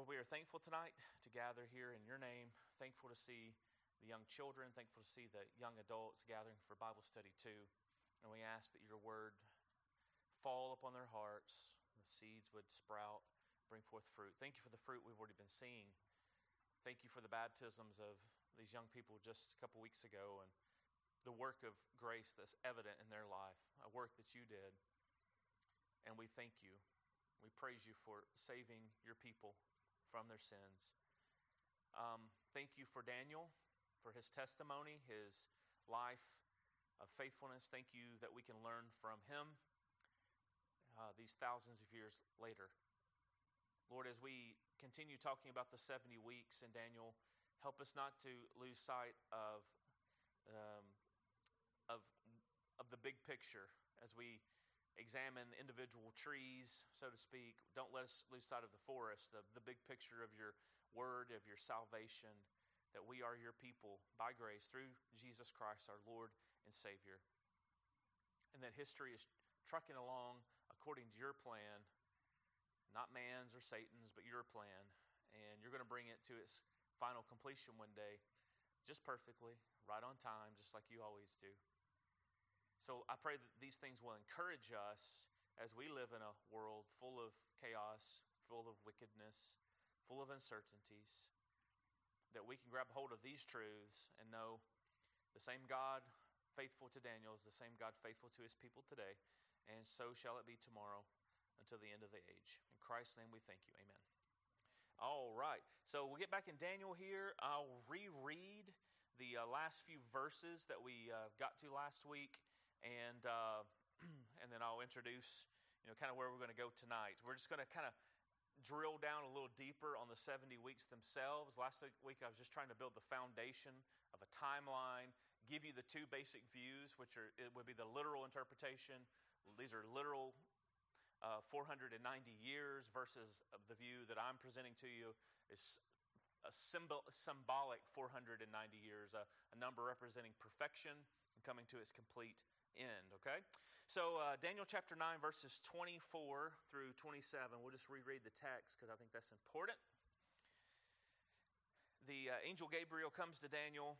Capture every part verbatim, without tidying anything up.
Lord, we are thankful tonight to gather here in your name, thankful to see the young children, thankful to see the young adults gathering for Bible study too. And we ask that your word fall upon their hearts, the seeds would sprout, bring forth fruit. Thank you for the fruit we've already been seeing. Thank you for the baptisms of these young people just a couple weeks ago and the work of grace that's evident in their life, a work that you did. And we thank you. We praise you for saving your people from their sins. Um, thank you for Daniel, for his testimony, his life of faithfulness. Thank you that we can learn from him uh, these thousands of years later. Lord, as we continue talking about the seventy weeks in Daniel, help us not to lose sight of um, of of the big picture as we examine individual trees, so to speak. Don't let us lose sight of the forest, the, the big picture of your word, of your salvation, that we are your people by grace through Jesus Christ, our Lord and Savior. And that history is trucking along according to your plan, not man's or Satan's, but your plan. And you're going to bring it to its final completion one day, just perfectly, right on time, just like you always do. So I pray that these things will encourage us as we live in a world full of chaos, full of wickedness, full of uncertainties, that we can grab hold of these truths and know the same God faithful to Daniel is the same God faithful to his people today, and so shall it be tomorrow until the end of the age. In Christ's name we thank you. Amen. All right. So we'll get back in Daniel here. I'll reread the uh, last few verses that we uh, got to last week. And uh, and then I'll introduce, you know, kind of where we're going to go tonight. We're just going to kind of drill down a little deeper on the seventy weeks themselves. Last week I was just trying to build the foundation of a timeline, give you the two basic views, which are it would be the literal interpretation. These are literal uh, four hundred ninety years versus the view that I'm presenting to you is a symbol, symbolic four hundred ninety years, a, a number representing perfection and coming to its complete end, okay? So uh, Daniel chapter nine, verses twenty-four through twenty-seven. We'll just reread the text because I think that's important. The uh, angel Gabriel comes to Daniel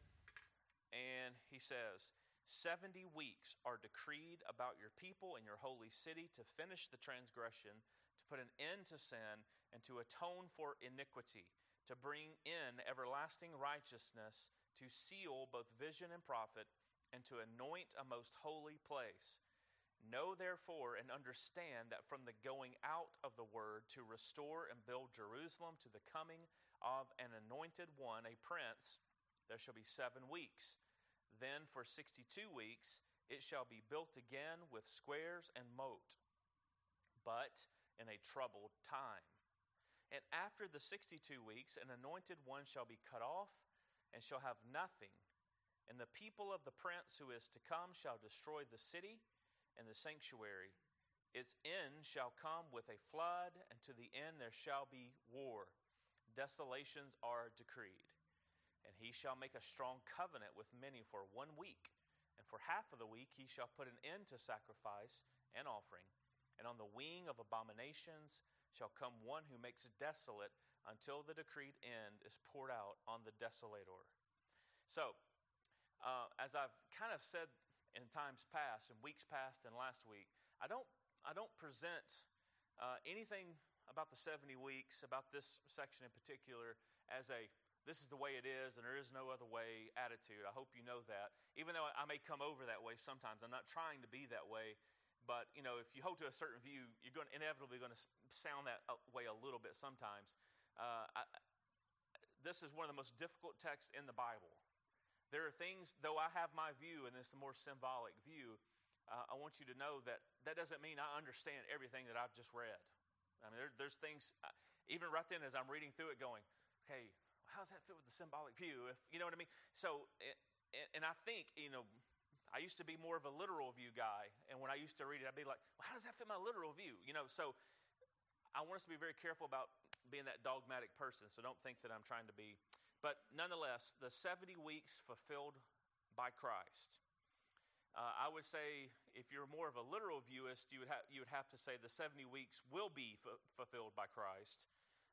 and he says, seventy weeks are decreed about your people and your holy city to finish the transgression, to put an end to sin, and to atone for iniquity, to bring in everlasting righteousness, to seal both vision and prophet, and to anoint a most holy place. Know therefore and understand that from the going out of the word to restore and build Jerusalem to the coming of an anointed one, a prince, there shall be seven weeks. Then for sixty-two weeks it shall be built again with squares and moat, but in a troubled time. And after the sixty-two weeks an anointed one shall be cut off and shall have nothing. And the people of the prince who is to come shall destroy the city and the sanctuary. Its end shall come with a flood, and to the end there shall be war. Desolations are decreed. And he shall make a strong covenant with many for one week. And for half of the week he shall put an end to sacrifice and offering. And on the wing of abominations shall come one who makes desolate until the decreed end is poured out on the desolator. So, Uh, as I've kind of said in times past, in weeks past and last week, I don't I don't present uh, anything about the seventy weeks, about this section in particular, as a this is the way it is and there is no other way attitude. I hope you know that. Even though I may come over that way sometimes, I'm not trying to be that way. But, you know, if you hold to a certain view, you're going inevitably going to sound that way a little bit sometimes. Uh, I, this is one of the most difficult texts in the Bible. There are things, though I have my view, and this more symbolic view, uh, I want you to know that that doesn't mean I understand everything that I've just read. I mean, there, there's things, uh, even right then as I'm reading through it going, okay, how does that fit with the symbolic view? If you know what I mean? So, and, and I think, you know, I used to be more of a literal view guy, and when I used to read it, I'd be like, well, how does that fit my literal view? You know, so I want us to be very careful about being that dogmatic person, so don't think that I'm trying to be. But nonetheless, the seventy weeks fulfilled by Christ. Uh, I would say if you're more of a literal viewist, you would, ha- you would have to say the seventy weeks will be f- fulfilled by Christ.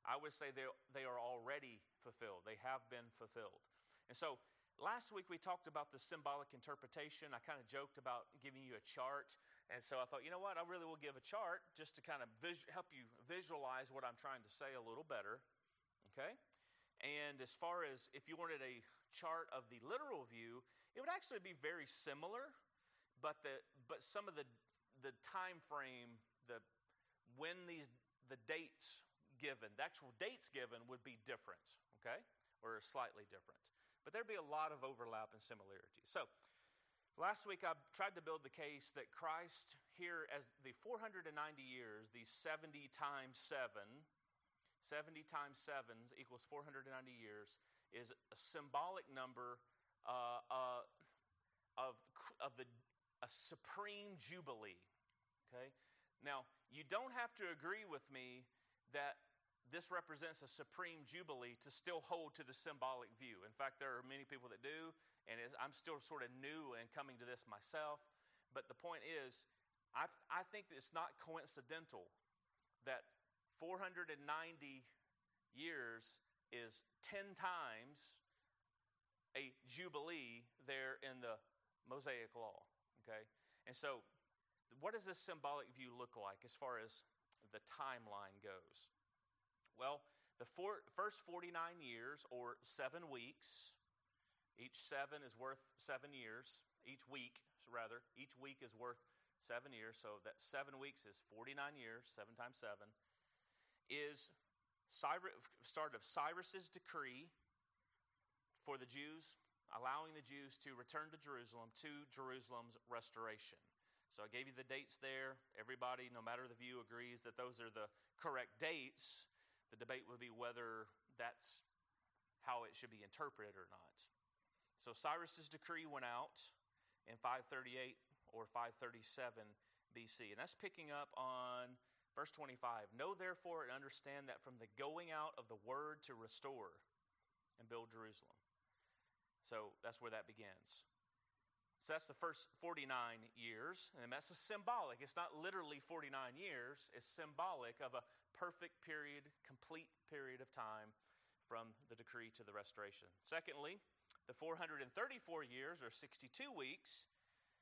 I would say they they are already fulfilled. They have been fulfilled. And so last week we talked about the symbolic interpretation. I kind of joked about giving you a chart. And so I thought, you know what, I really will give a chart just to kind of vis- help you visualize what I'm trying to say a little better. Okay? And as far as if you wanted a chart of the literal view, it would actually be very similar, but the but some of the the time frame, the when these the dates given, the actual dates given would be different, okay? Or slightly different. But there'd be a lot of overlap and similarity. So last week I tried to build the case that Christ here, as the four hundred ninety years, these seventy times seven, seventy times seven equals four hundred ninety years, is a symbolic number uh, uh, of, of the a supreme jubilee. Okay? Now, you don't have to agree with me that this represents a supreme jubilee to still hold to the symbolic view. In fact, there are many people that do, and I'm still sort of new and coming to this myself. But the point is, I, I think it's not coincidental that four hundred ninety years is ten times a jubilee there in the Mosaic Law. Okay? And so, what does this symbolic view look like as far as the timeline goes? Well, the four, first forty-nine years, or seven weeks, each seven is worth seven years. Each week, rather, each week is worth seven years. So that seven weeks is forty-nine years, seven times seven, is Cyrus, start of Cyrus's decree for the Jews, allowing the Jews to return to Jerusalem, to Jerusalem's restoration. So I gave you the dates there. Everybody, no matter the view, agrees that those are the correct dates. The debate would be whether that's how it should be interpreted or not. So Cyrus's decree went out in five thirty-eight or five thirty-seven B C. And that's picking up on verse twenty-five. Know therefore and understand that from the going out of the word to restore and build Jerusalem. So that's where that begins. So that's the first forty-nine years, and that's a symbolic. It's not literally forty-nine years. It's symbolic of a perfect period, complete period of time from the decree to the restoration. Secondly, the four hundred thirty-four years, or sixty-two weeks,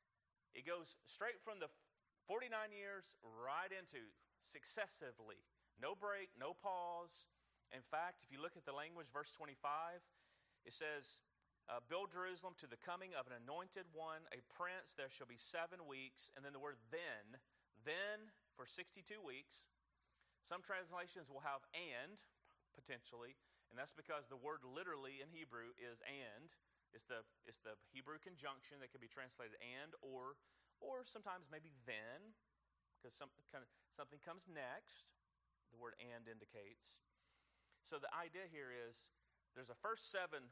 it goes straight from the forty-nine years right into successively. No break, no pause. In fact, if you look at the language, verse twenty-five, it says, Uh, build Jerusalem to the coming of an anointed one, a prince. There shall be seven weeks. And then the word then, then for sixty-two weeks. Some translations will have and, potentially. And that's because the word literally in Hebrew is and. It's the, it's the Hebrew conjunction that can be translated and or, or sometimes maybe then, because some, kind of, something comes next. The word and indicates. So the idea here is there's a first seven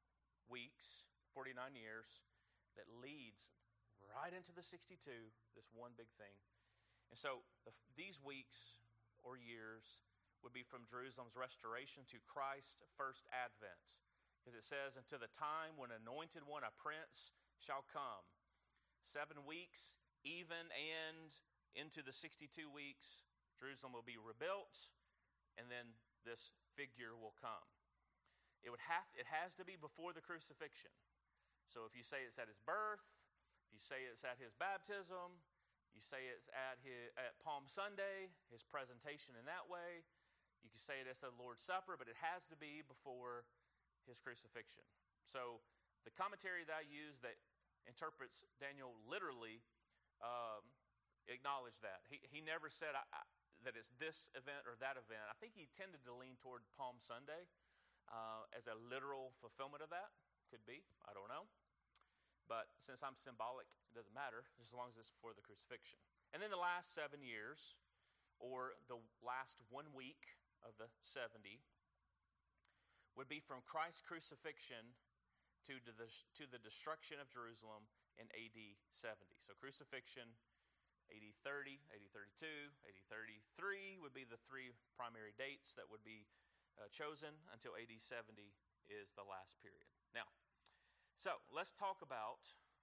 weeks, forty-nine years, that leads right into the sixty-two, this one big thing. And so the, these weeks or years would be from Jerusalem's restoration to Christ's first advent. Because it says, until the time when anointed one, a prince, shall come. Seven weeks, even and into the sixty-two weeks, Jerusalem will be rebuilt, and then this figure will come. It would have. It has to be before the crucifixion. So if you say it's at his birth, if you say it's at his baptism, you say it's at his, at Palm Sunday, his presentation in that way, you can say it's at the Lord's Supper, but it has to be before his crucifixion. So the commentary that I use that interprets Daniel literally um, acknowledged that. He he never said I, I, that it's this event or that event. I think he tended to lean toward Palm Sunday. Uh, as a literal fulfillment of that. Could be, I don't know. But since I'm symbolic, it doesn't matter, as long as it's before the crucifixion. And then the last seven years, or the last one week of the seventy, would be from Christ's crucifixion to the, to the destruction of Jerusalem in A D seventy. So crucifixion, A D thirty, A D thirty-two, A D thirty-three would be the three primary dates that would be Uh, chosen until A D seventy is the last period. Now, so let's talk about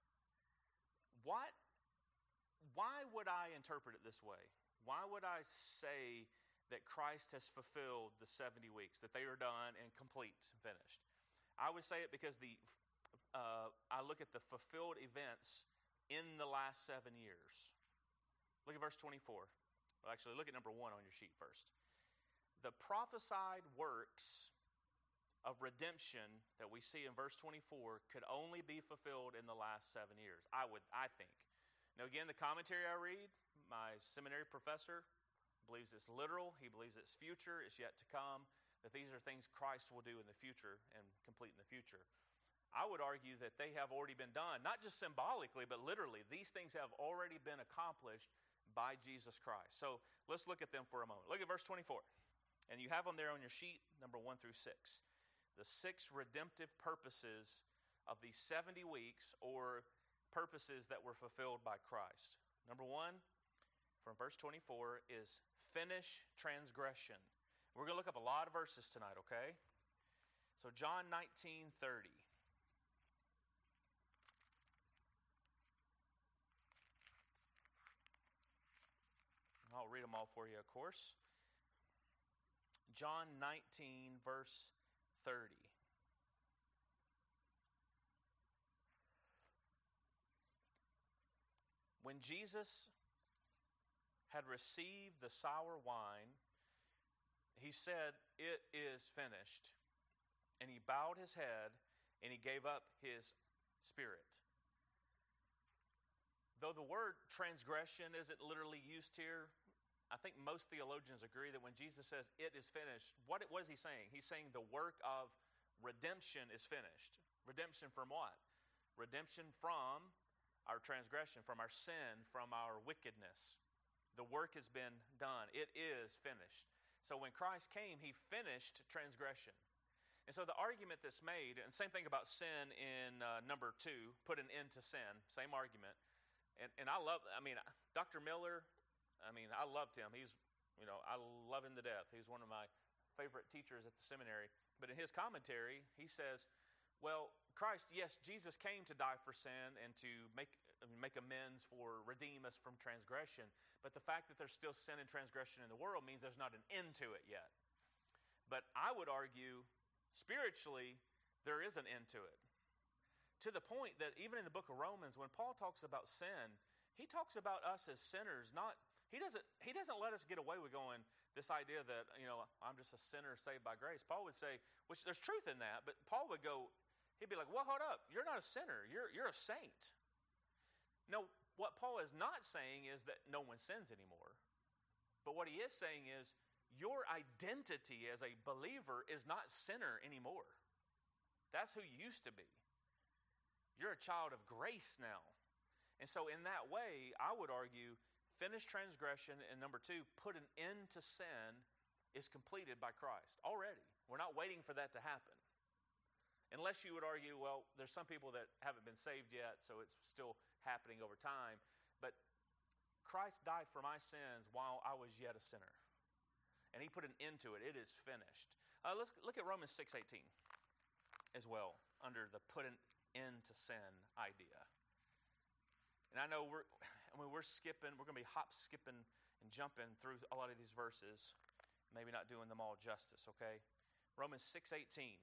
what, why would I interpret it this way? Why would I say that Christ has fulfilled the seventy weeks, that they are done and complete, finished. I would say it because the uh, I look at the fulfilled events in the last seven years. Look at verse twenty-four. Well, actually, look at number one on your sheet first. The prophesied works of redemption that we see in verse twenty-four could only be fulfilled in the last seven years. I would, I think. Now, again, the commentary I read, my seminary professor believes it's literal. He believes it's future. It's yet to come. That these are things Christ will do in the future and complete in the future. I would argue that they have already been done, not just symbolically, but literally. These things have already been accomplished by Jesus Christ. So let's look at them for a moment. Look at verse twenty-four. And you have them there on your sheet, number one through six. The six redemptive purposes of these seventy weeks, or purposes that were fulfilled by Christ. Number one, from verse twenty-four, is finish transgression. We're going to look up a lot of verses tonight, okay? So John nineteen thirty. I'll read them all for you, of course. John nineteen, verse thirty. When Jesus had received the sour wine, he said, "It is finished." And he bowed his head and he gave up his spirit. Though the word transgression isn't literally used here, I think most theologians agree that when Jesus says, "It is finished," what, what is he saying? He's saying the work of redemption is finished. Redemption from what? Redemption from our transgression, from our sin, from our wickedness. The work has been done. It is finished. So when Christ came, he finished transgression. And so the argument that's made, and same thing about sin in uh, number two, put an end to sin, same argument. And, and I love, I mean, Doctor Miller, I mean, I loved him. He's, you know, I love him to death. He's one of my favorite teachers at the seminary. But in his commentary, he says, well, Christ, yes, Jesus came to die for sin and to make make amends for, redeem us from transgression. But the fact that there's still sin and transgression in the world means there's not an end to it yet. But I would argue, spiritually, there is an end to it. To the point that even in the book of Romans, when Paul talks about sin, he talks about us as sinners, not, he doesn't, he doesn't let us get away with going, this idea that, you know, I'm just a sinner saved by grace. Paul would say, which there's truth in that, but Paul would go, he'd be like, well, hold up, you're not a sinner, you're, you're a saint. No, what Paul is not saying is that no one sins anymore. But what he is saying is, your identity as a believer is not sinner anymore. That's who you used to be. You're a child of grace now. And so in that way, I would argue, finish transgression, and number two, put an end to sin, is completed by Christ already. We're not waiting for that to happen. Unless you would argue, well, there's some people that haven't been saved yet, so it's still happening over time. But Christ died for my sins while I was yet a sinner. And he put an end to it. It is finished. Uh, let's look at Romans six eighteen as well, under the put an end to sin idea. And I know we're, I mean, we're skipping, we're going to be hop, skipping, and jumping through a lot of these verses, maybe not doing them all justice, okay? Romans six eighteen.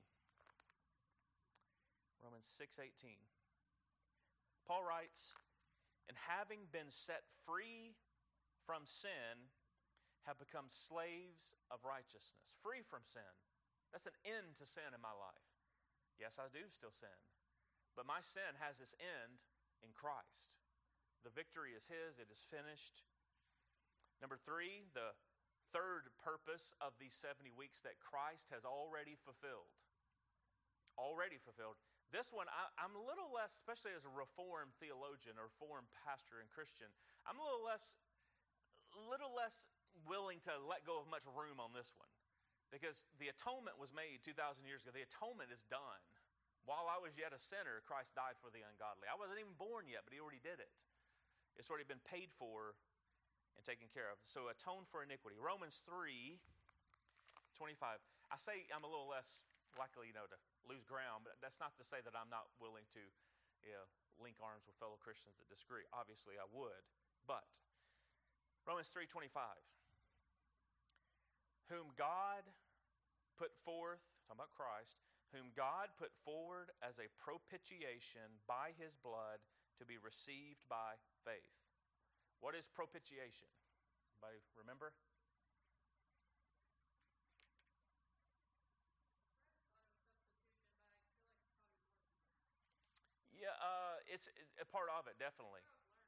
Romans six eighteen. Paul writes, and having been set free from sin, have become slaves of righteousness. Free from sin. That's an end to sin in my life. Yes, I do still sin. But my sin has its end in Christ. The victory is his. It is finished. Number three, the third purpose of these seventy weeks that Christ has already fulfilled. Already fulfilled. This one, I, I'm a little less, especially as a Reformed theologian or Reformed pastor and Christian, I'm a little less, little less willing to let go of much room on this one. Because the atonement was made two thousand years ago. The atonement is done. While I was yet a sinner, Christ died for the ungodly. I wasn't even born yet, but he already did it. It's already been paid for and taken care of. So atone for iniquity. Romans three twenty-five. I say I'm a little less likely, you know, to lose ground, but that's not to say that I'm not willing to, you know, link arms with fellow Christians that disagree. Obviously, I would. But Romans three twenty-five. whom God put forth, talking about Christ, whom God put forward as a propitiation by his blood to be received by faith. What is propitiation? Anybody remember? Yeah, uh, it's a part of it, definitely.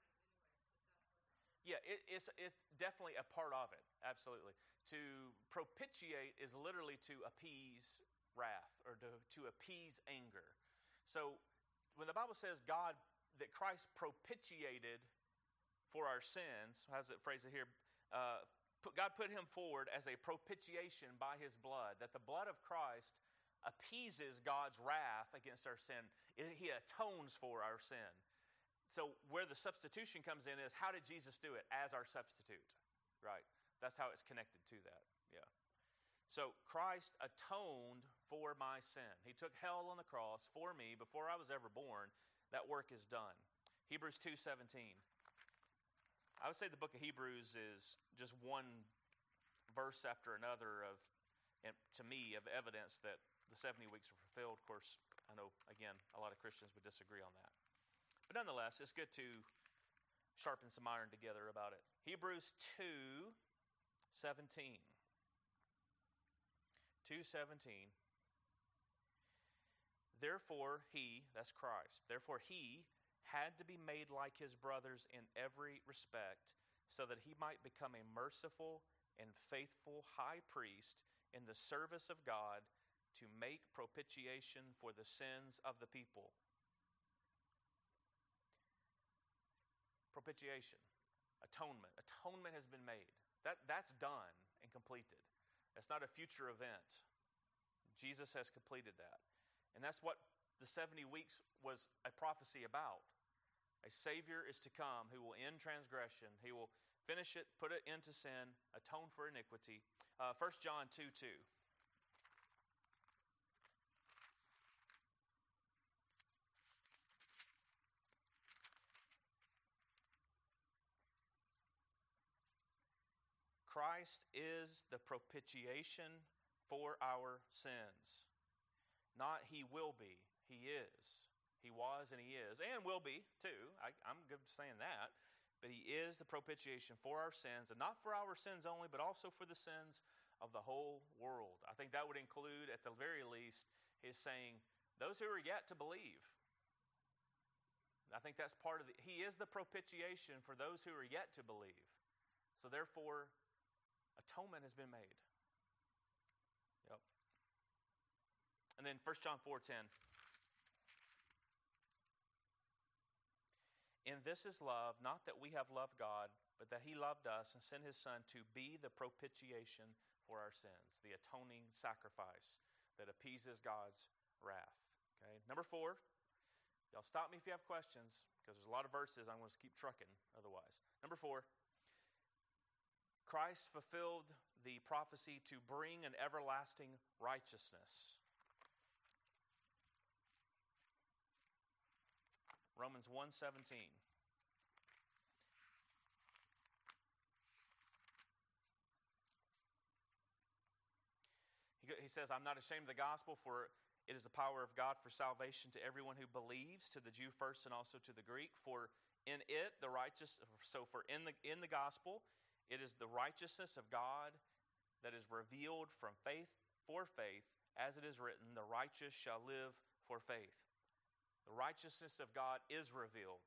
Yeah, it, it's, it's definitely a part of it, absolutely. To propitiate is literally to appease wrath or to, to appease anger. So when the Bible says God, that Christ propitiated for our sins, how does it phrase it here? Uh, put, God put him forward as a propitiation by his blood, that the blood of Christ appeases God's wrath against our sin. It, he atones for our sin. So where the substitution comes in is, how did Jesus do it? As our substitute, right? That's how it's connected to that, yeah. So Christ atoned for my sin. He took hell on the cross for me before I was ever born. That work is done. Hebrews two seventeen. I would say the book of Hebrews is just one verse after another of, and to me, of evidence that the seventy weeks were fulfilled. Of course, I know, again, a lot of Christians would disagree on that. But nonetheless, it's good to sharpen some iron together about it. Hebrews two seventeen. two seventeen. Therefore he, that's Christ, therefore he had to be made like his brothers in every respect, so that he might become a merciful and faithful high priest in the service of God, to make propitiation for the sins of the people. Propitiation, atonement. Atonement has been made. That, that's done and completed. It's not a future event. Jesus has completed that. And that's what the seventy weeks was a prophecy about. A Savior is to come who will end transgression. He will finish it, put it into sin, atone for iniquity. Uh, First John two two. Christ is the propitiation for our sins. Not he will be, he is. He was and he is, and will be too. I, I'm good saying that. But he is the propitiation for our sins, and not for our sins only, but also for the sins of the whole world. I think that would include, at the very least, his saying, those who are yet to believe. I think that's part of the, he is the propitiation for those who are yet to believe. So therefore, atonement has been made. Yep. And then First John four ten. In this is love, not that we have loved God, but that he loved us and sent his Son to be the propitiation for our sins, the atoning sacrifice that appeases God's wrath. Okay. Number four, y'all stop me if you have questions, because there's a lot of verses I'm going to keep trucking otherwise. Number four, Christ fulfilled the prophecy to bring an everlasting righteousness. Romans one seventeen. He says, I'm not ashamed of the gospel, for it is the power of God for salvation to everyone who believes, to the Jew first and also to the Greek. For in it, the righteous, so for in the in the gospel, it is the righteousness of God that is revealed from faith for faith, as it is written, the righteous shall live for faith. The righteousness of God is revealed.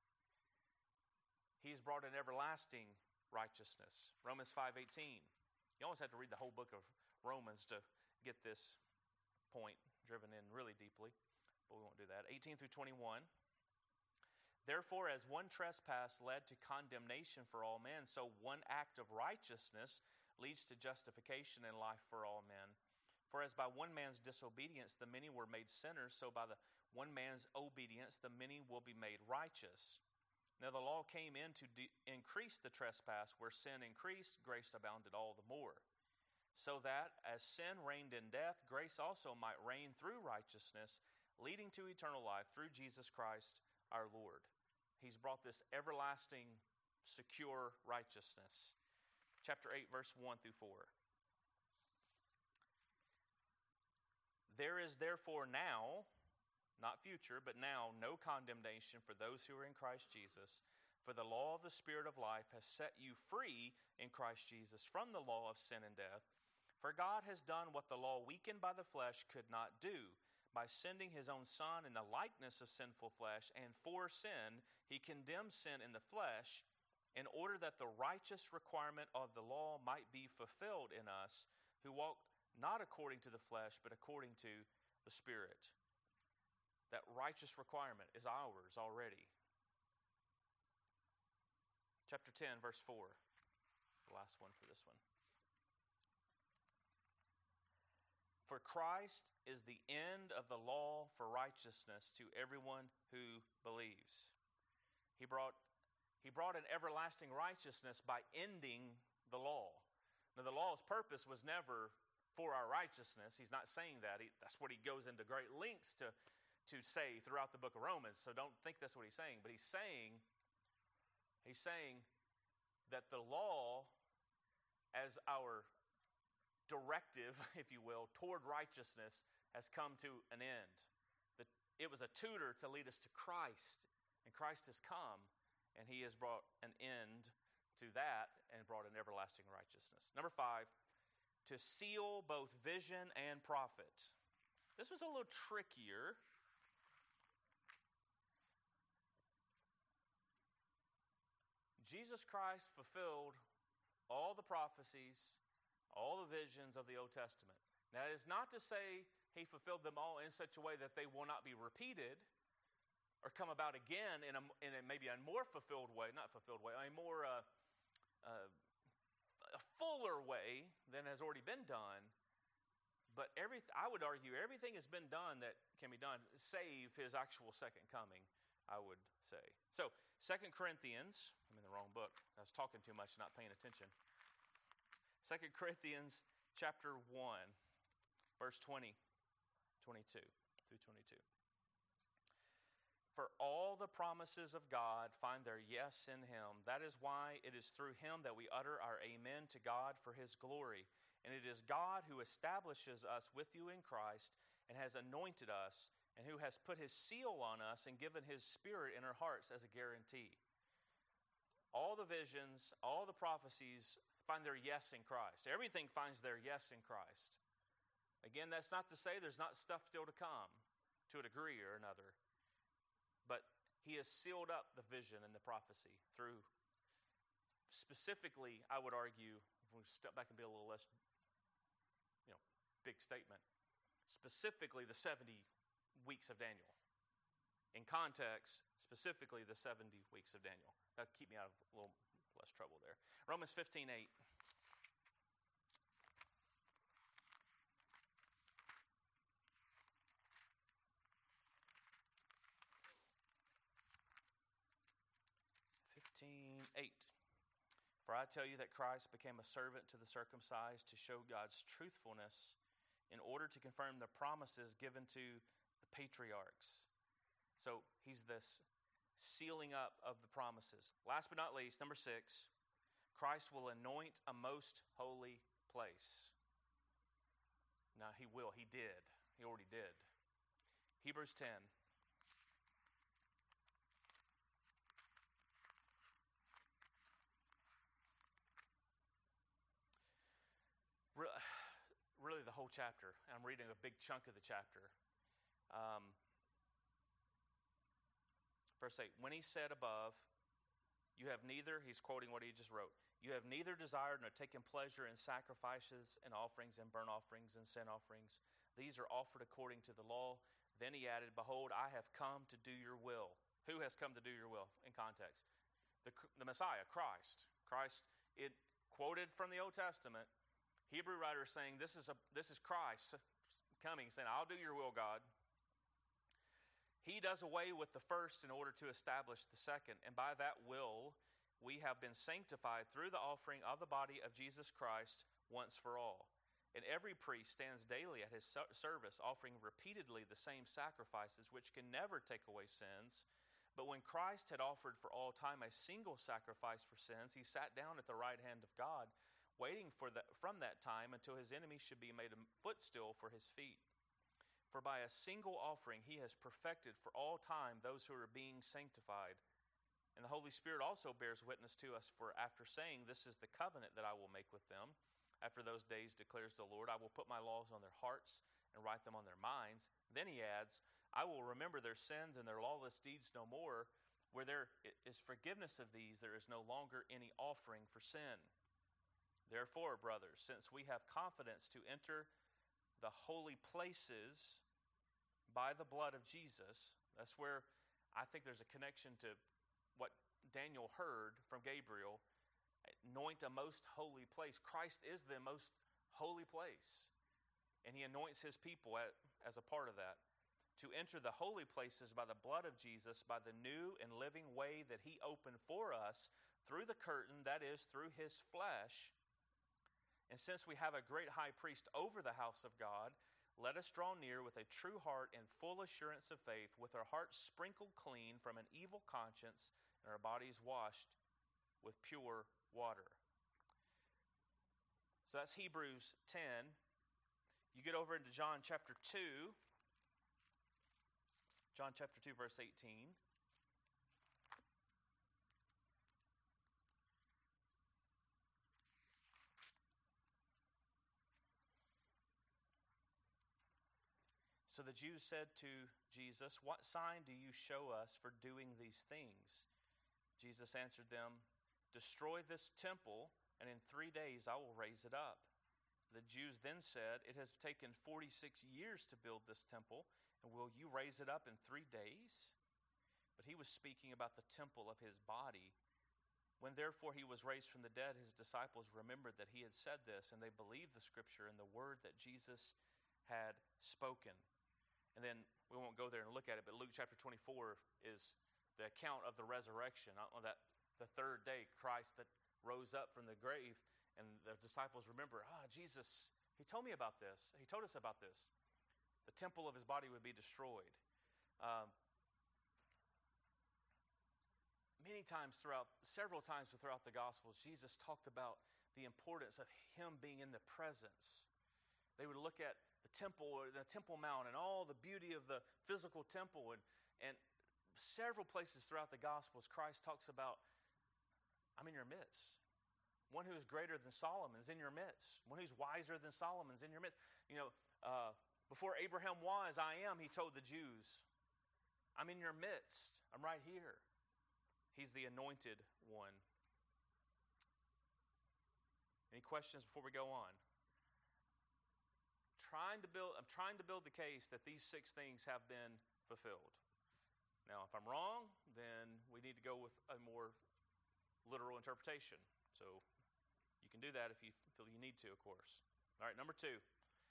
He's brought an everlasting righteousness. Romans five eighteen. You almost have to read the whole book of Romans to get this point driven in really deeply, but we won't do that. eighteen through twenty-one. Therefore, as one trespass led to condemnation for all men, so one act of righteousness leads to justification and life for all men. For as by one man's disobedience the many were made sinners, so by the one man's obedience the many will be made righteous. Now the law came in to de- increase the trespass. Where sin increased, grace abounded all the more. So that, as sin reigned in death, grace also might reign through righteousness, leading to eternal life through Jesus Christ our Lord. He's brought this everlasting, secure righteousness. Chapter eight, verse one through four. There is therefore now, not future, but now, no condemnation for those who are in Christ Jesus. For the law of the Spirit of life has set you free in Christ Jesus from the law of sin and death. For God has done what the law weakened by the flesh could not do. By sending his own Son in the likeness of sinful flesh, and for sin, he condemned sin in the flesh, in order that the righteous requirement of the law might be fulfilled in us, who walk not according to the flesh, but according to the Spirit. That righteous requirement is ours already. Chapter ten, verse four. The last one for this one. For Christ is the end of the law for righteousness to everyone who believes. He brought, he brought an everlasting righteousness by ending the law. Now, the law's purpose was never for our righteousness. He's not saying that. He, that's what he goes into great lengths to, to say throughout the book of Romans. So don't think that's what he's saying. But he's saying, he's saying that the law as our directive, if you will, toward righteousness has come to an end. That it was a tutor to lead us to Christ, and Christ has come, and he has brought an end to that and brought an everlasting righteousness. Number five, to seal both vision and prophet. This was a little trickier. Jesus Christ fulfilled all the prophecies, all the visions of the Old Testament. Now, that is not to say he fulfilled them all in such a way that they will not be repeated or come about again in a, in a maybe a more fulfilled way, not fulfilled way, a more uh, uh, a fuller way than has already been done. But every, I would argue everything has been done that can be done, save his actual second coming, I would say. So, Second Corinthians, I'm in the wrong book. I was talking too much, not paying attention. Second Corinthians chapter one, verse twenty, twenty-two through twenty-two. For all the promises of God find their yes in him. That is why it is through him that we utter our amen to God for his glory. And it is God who establishes us with you in Christ and has anointed us, and who has put his seal on us and given his Spirit in our hearts as a guarantee. All the visions, all the prophecies find their yes in Christ. Everything finds their yes in Christ. Again, that's not to say there's not stuff still to come, to a degree or another. But he has sealed up the vision and the prophecy through, specifically, I would argue, if we step back and be a little less, you know, big statement, specifically the seventy weeks of Daniel. In context, specifically the seventy weeks of Daniel. That'll keep me out of a little less trouble there. Romans fifteen eight. fifteen eight. For I tell you that Christ became a servant to the circumcised to show God's truthfulness in order to confirm the promises given to the patriarchs. So he's this sealing up of the promises. Last but not least, number six, Christ will anoint a most holy place. Now he will, he did. He already did. Hebrews ten. Really the whole chapter. I'm reading a big chunk of the chapter. Um, verse eight, when he said above, you have neither, he's quoting what he just wrote, you have neither desired nor taken pleasure in sacrifices and offerings and burnt offerings and sin offerings. These are offered according to the law. Then he added, behold, I have come to do your will. Who has come to do your will in context? The, the Messiah, Christ. Christ, it quoted from the Old Testament. Hebrew writer is saying, this is, a, this is Christ coming, saying, I'll do your will, God. He does away with the first in order to establish the second. And by that will, we have been sanctified through the offering of the body of Jesus Christ once for all. And every priest stands daily at his service, offering repeatedly the same sacrifices, which can never take away sins. But when Christ had offered for all time a single sacrifice for sins, he sat down at the right hand of God, waiting for the, from that time until his enemies should be made a footstool for his feet. For by a single offering he has perfected for all time those who are being sanctified. And the Holy Spirit also bears witness to us, for after saying, this is the covenant that I will make with them, after those days declares the Lord, I will put my laws on their hearts and write them on their minds. Then he adds, I will remember their sins and their lawless deeds no more. Where there is forgiveness of these, there is no longer any offering for sin. Therefore, brothers, since we have confidence to enter the holy places by the blood of Jesus, that's where I think there's a connection to what Daniel heard from Gabriel. Anoint a most holy place. Christ is the most holy place, and he anoints his people as a part of that. To enter the holy places by the blood of Jesus, by the new and living way that he opened for us through the curtain, that is, through his flesh. And since we have a great high priest over the house of God, let us draw near with a true heart and full assurance of faith, with our hearts sprinkled clean from an evil conscience and our bodies washed with pure water. So that's Hebrews ten. You get over into John chapter two. John chapter two, verse eighteen. So the Jews said to Jesus, what sign do you show us for doing these things? Jesus answered them, destroy this temple, and in three days I will raise it up. The Jews then said, it has taken forty-six years to build this temple, and will you raise it up in three days? But he was speaking about the temple of his body. When therefore he was raised from the dead, his disciples remembered that he had said this, and they believed the scripture and the word that Jesus had spoken. And then we won't go there and look at it, but Luke chapter twenty-four is the account of the resurrection. On that the third day, Christ that rose up from the grave, and the disciples remember, ah, Jesus, he told me about this. He told us about this. The temple of his body would be destroyed. Um, many times throughout, several times throughout the Gospels, Jesus talked about the importance of him being in the presence. They would look at the temple, or the Temple Mount, and all the beauty of the physical temple, and, and several places throughout the Gospels, Christ talks about, I'm in your midst. One who is greater than Solomon is in your midst. One who's wiser than Solomon is in your midst. You know, uh, before Abraham was, I am, he told the Jews, I'm in your midst. I'm right here. He's the anointed one. Any questions before we go on? Trying to build, I'm trying to build the case that these six things have been fulfilled. Now, if I'm wrong, then we need to go with a more literal interpretation. So you can do that if you feel you need to, of course. All right, number two.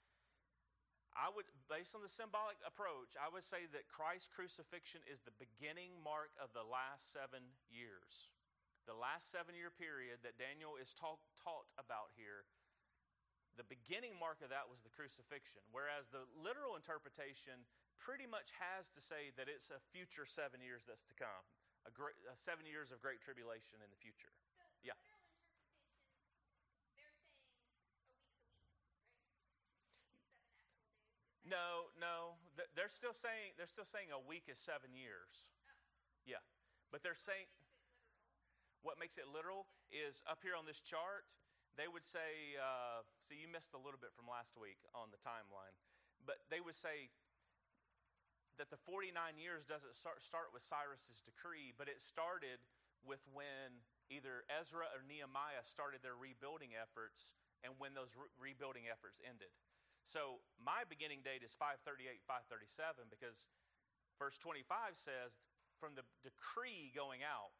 I would, based on the symbolic approach, I would say that Christ's crucifixion is the beginning mark of the last seven years. The last seven-year period that Daniel is talk, taught about here, the beginning mark of that was the crucifixion, whereas the literal interpretation pretty much has to say that it's a future seven years that's to come, a, great, a seven years of great tribulation in the future. So the yeah. literal interpretation, they're saying a week's a week, right? A week is seven actual days. Is that No, no, they're still saying they're still saying a week is seven years. Oh. Yeah, but they're saying what makes it literal is up here on this chart. They would say, uh, see, you missed a little bit from last week on the timeline, but they would say that the forty-nine years doesn't start, start with Cyrus's decree, but it started with when either Ezra or Nehemiah started their rebuilding efforts, and when those re- rebuilding efforts ended. So my beginning date is five thirty-eight, five thirty-seven, because verse twenty-five says, from the decree going out,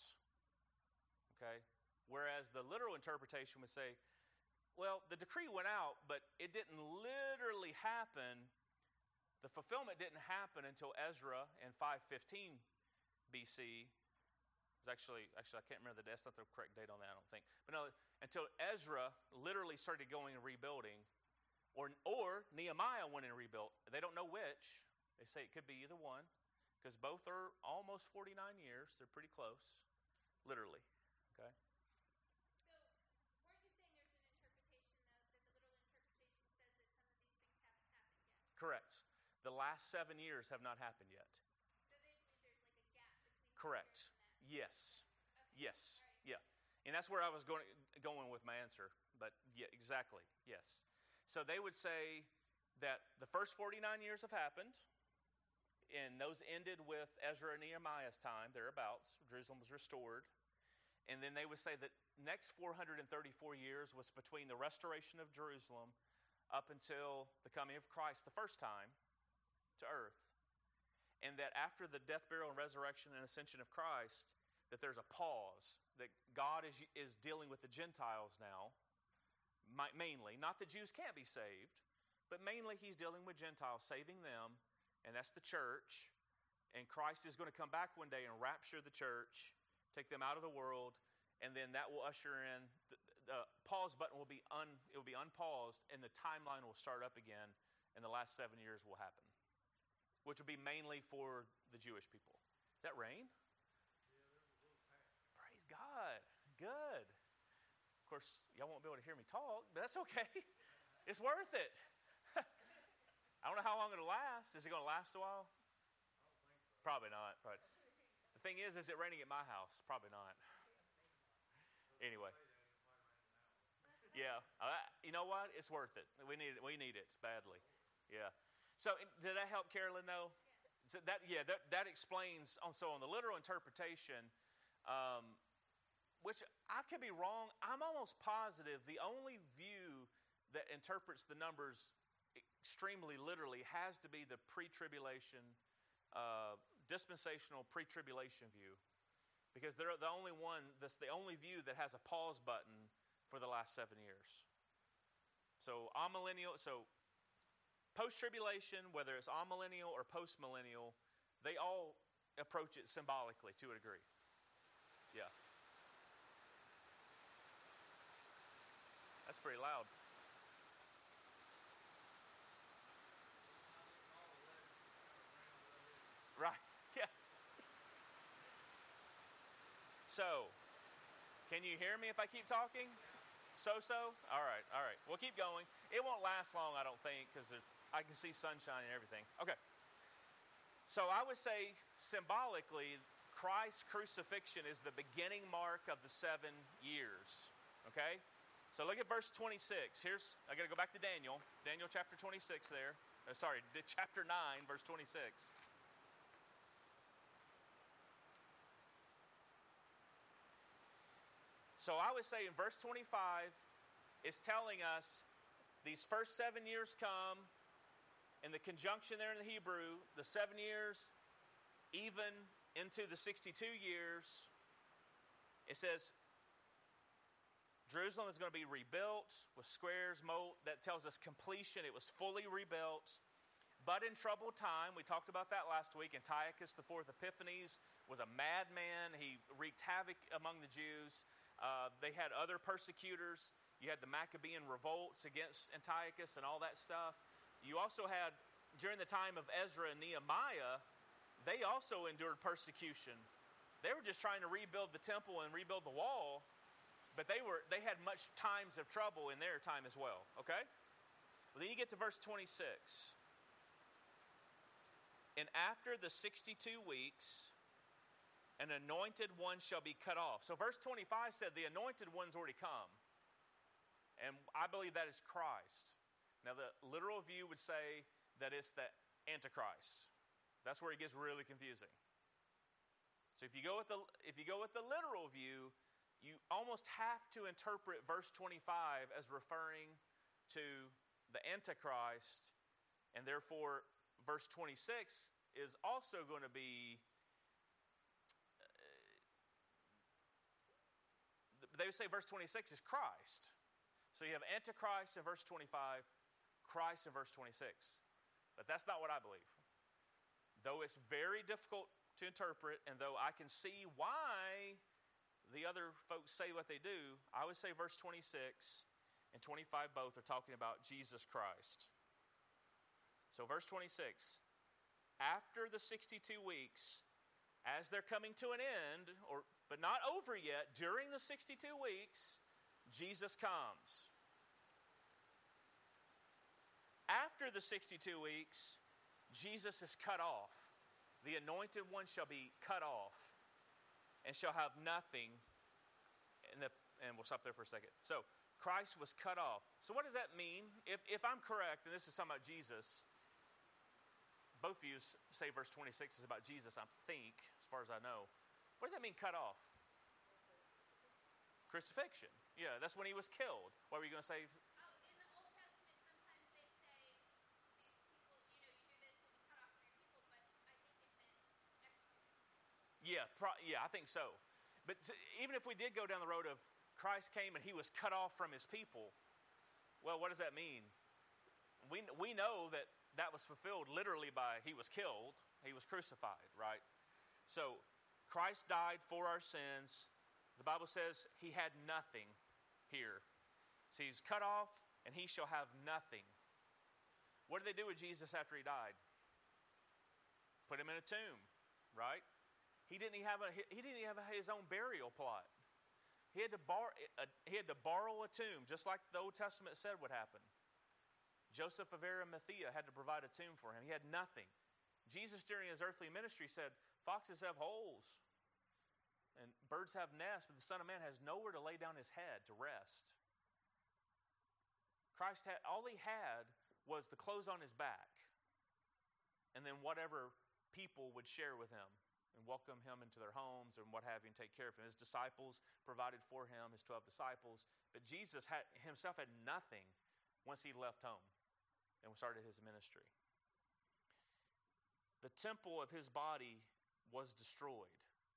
okay? Whereas the literal interpretation would say, well, the decree went out, but it didn't literally happen. The fulfillment didn't happen until Ezra in five fifteen B C. It was actually, actually, I can't remember the date. That's not the correct date on that, I don't think. But no, until Ezra literally started going and rebuilding, or, or Nehemiah went and rebuilt. They don't know which. They say it could be either one, because both are almost forty-nine years. They're pretty close, literally. Okay. Correct. The last seven years have not happened yet. So they believe there's like a gap between Correct. that. Yes. Okay. Yes. All right. Yeah. And that's where I was going going with my answer. But yeah, exactly. Yes. So they would say that the first forty-nine years have happened, and those ended with Ezra and Nehemiah's time, thereabouts. Jerusalem was restored. And then they would say that next four hundred thirty-four years was between the restoration of Jerusalem up until the coming of Christ the first time to earth. And that after the death, burial, and resurrection and ascension of Christ, that there's a pause, that God is, is dealing with the Gentiles now, mainly. Not that Jews can't be saved, but mainly he's dealing with Gentiles, saving them, and that's the church. And Christ is going to come back one day and rapture the church, take them out of the world, and then that will usher in, the, the pause button will be un, it will be unpaused, and the timeline will start up again, and the last seven years will happen, which will be mainly for the Jewish people. Is that rain? Praise God. Good. Of course, y'all won't be able to hear me talk, but that's okay. It's worth it. I don't know how long it'll last. Is it going to last a while? Probably not. But the thing is, is it raining at my house? Probably not. Anyway. Yeah. Uh, you know what? It's worth it. We need it. We need it badly. Yeah. So did that help Carolyn, though? So that, yeah, that, that explains, so on the literal interpretation, um, which I could be wrong, I'm almost positive the only view that interprets the numbers extremely literally has to be the pre-tribulation, uh, dispensational pre-tribulation view. Because they're the only one, that's the only view that has a pause button for the last seven years. So amillennial, so post-tribulation, whether it's amillennial or post-millennial, they all approach it symbolically to a degree. Yeah. That's pretty loud. Right, yeah. So, can you hear me if I keep talking? So-so? All right, all right. We'll keep going. It won't last long, I don't think, because I can see sunshine and everything. Okay. So I would say, symbolically, Christ's crucifixion is the beginning mark of the seven years. Okay? So look at verse twenty-six. Here's, I got to go back to Daniel. Daniel chapter twenty-six there. Uh, sorry, chapter nine, verse twenty-six. So I would say in verse twenty-five, it's telling us these first seven years come, and the conjunction there in the Hebrew, the seven years, even into the sixty-two years, it says Jerusalem is going to be rebuilt with squares, moat. That tells us completion. It was fully rebuilt. But in troubled time, we talked about that last week, Antiochus the fourth Epiphanes was a madman. He wreaked havoc among the Jews. Uh, they had other persecutors. You had the Maccabean revolts against Antiochus and all that stuff. You also had, during the time of Ezra and Nehemiah, they also endured persecution. They were just trying to rebuild the temple and rebuild the wall, but they were they had much times of trouble in their time as well, okay? Well, then you get to verse twenty-six. And after the sixty-two weeks, an anointed one shall be cut off. So verse twenty-five said the anointed one's already come. And I believe that is Christ. Now the literal view would say that it's the Antichrist. That's where it gets really confusing. So if you go with the if you go with the literal view, you almost have to interpret verse twenty-five as referring to the Antichrist, and therefore verse twenty-six is also going to be, uh, they would say verse twenty-six is Christ. So you have Antichrist in verse twenty-five, Christ in verse twenty-six. But that's not what I believe. Though it's very difficult to interpret, and though I can see why the other folks say what they do, I would say verse twenty-six and twenty-five both are talking about Jesus Christ. So verse twenty-six, after the sixty-two weeks, as they're coming to an end, or but not over yet, during the sixty-two weeks, Jesus comes. After the sixty-two weeks, Jesus is cut off. The anointed one shall be cut off and shall have nothing. In the, and we'll stop there for a second. So, Christ was cut off. So what does that mean? If, if I'm correct, and this is talking about Jesus, both of you say verse twenty-six is about Jesus, I think, as far as I know. What does that mean, cut off? Crucifixion. Yeah, that's when he was killed. What were you going to say? Yeah, pro, yeah, I think so. But to, even if we did go down the road of Christ came and he was cut off from his people, well, what does that mean? We we know that that was fulfilled literally by he was killed, he was crucified, right? So Christ died for our sins. The Bible says he had nothing here. So he's cut off and he shall have nothing. What did they do with Jesus after he died? Put him in a tomb, right? He didn't even have a, he didn't even have his own burial plot. He had to borrow he had to borrow a tomb, just like the Old Testament said would happen. Joseph of Arimathea had to provide a tomb for him. He had nothing. Jesus, during his earthly ministry, said, "Foxes have holes, and birds have nests, but the Son of Man has nowhere to lay down his head to rest." Christ had all he had was the clothes on his back, and then whatever people would share with him and welcome him into their homes and what have you and take care of him. His disciples provided for him, his twelve disciples. But Jesus had, himself had nothing once he left home and started his ministry. The temple of his body was destroyed,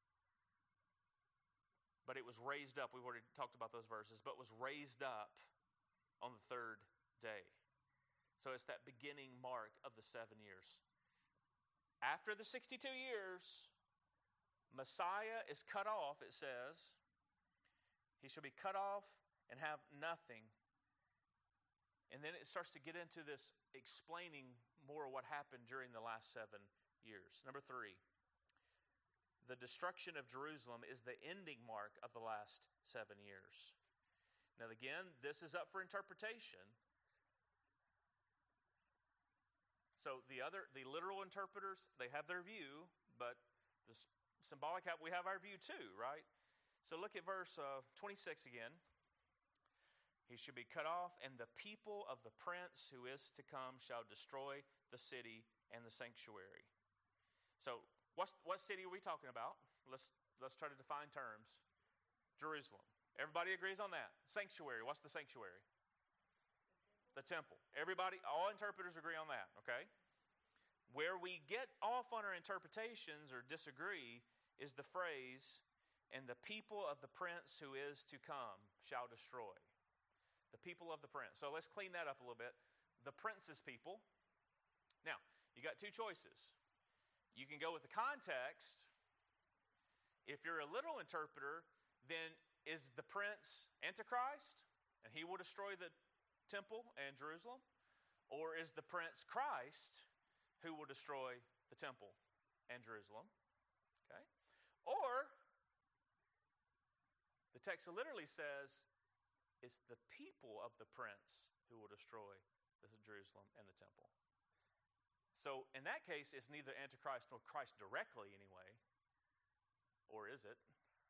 but it was raised up. We've already talked about those verses, but was raised up on the third day. So it's that beginning mark of the seven years. After the sixty-two years, Messiah is cut off, it says. He shall be cut off and have nothing. And then it starts to get into this explaining more of what happened during the last seven years. Number three, the destruction of Jerusalem is the ending mark of the last seven years. Now again, this is up for interpretation. So the other, the literal interpreters, they have their view, but the symbolic, we have our view too, right? So look at verse uh, twenty-six again. He shall be cut off, and the people of the prince who is to come shall destroy the city and the sanctuary. So what's, what city are we talking about? Let's, let's try to define terms. Jerusalem. Everybody agrees on that. Sanctuary. What's the sanctuary? The temple. Everybody, all interpreters agree on that, okay? Where we get off on our interpretations or disagree is the phrase, "And the people of the prince who is to come shall destroy." The people of the prince. So let's clean that up a little bit. The prince's people. Now, you got two choices. You can go with the context. If you're a literal interpreter, then is the prince Antichrist, and he will destroy the temple and Jerusalem? Or is the prince Christ, who will destroy the temple and Jerusalem? Okay? Or the text literally says it's the people of the prince who will destroy the Jerusalem and the temple. So in that case, it's neither Antichrist nor Christ directly anyway. Or is it?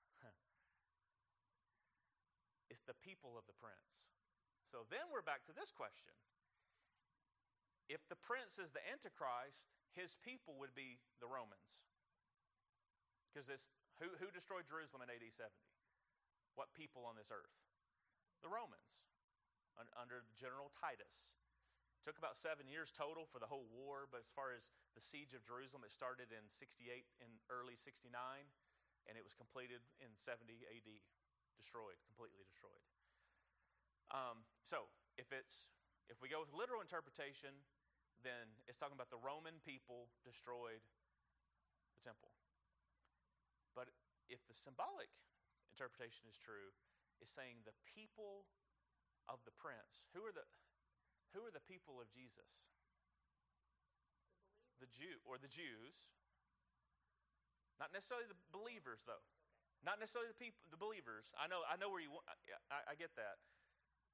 It's the people of the prince. So then we're back to this question. If the prince is the Antichrist, his people would be the Romans. Because it's who, who destroyed Jerusalem in A D seventy? What people on this earth? The Romans, un, under General Titus. It took about seven years total for the whole war, but as far as the siege of Jerusalem, it started in sixty-eight, in early sixty-nine, and it was completed in seventy A D. Destroyed, completely destroyed. Um, so, if it's if we go with literal interpretation, then it's talking about the Roman people destroyed the temple. But if the symbolic interpretation is true, it's saying the people of the prince. Who are the who are the people of Jesus? The, the Jew or the Jews. Not necessarily the believers, though. Not necessarily the people, the believers. I know, I know where you want. I, I get that.